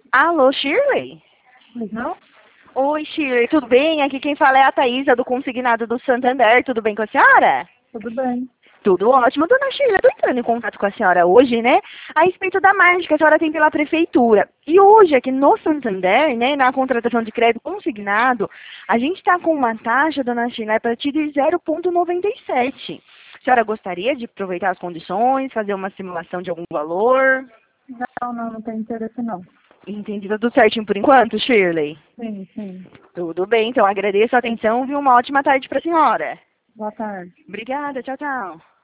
Alô, Shirley? Não? Oi, Shirley, tudo bem? Aqui quem fala é a Thaisa do Consignado do Santander. Tudo bem com a senhora? Tudo bem. Tudo ótimo. Dona Shirley, eu tô entrando em contato com a senhora hoje, né? A respeito da margem que a senhora tem pela prefeitura. E hoje, aqui no Santander, né, na contratação de crédito consignado, a gente está com uma taxa, dona Shirley, a partir de 0,97. A senhora gostaria de aproveitar as condições, fazer uma simulação de algum valor? Não tem interesse não. Entendi, tá tudo certinho por enquanto, Shirley? Sim, sim. Tudo bem, então agradeço a atenção e uma ótima tarde para a senhora. Boa tarde. Obrigada, tchau, tchau.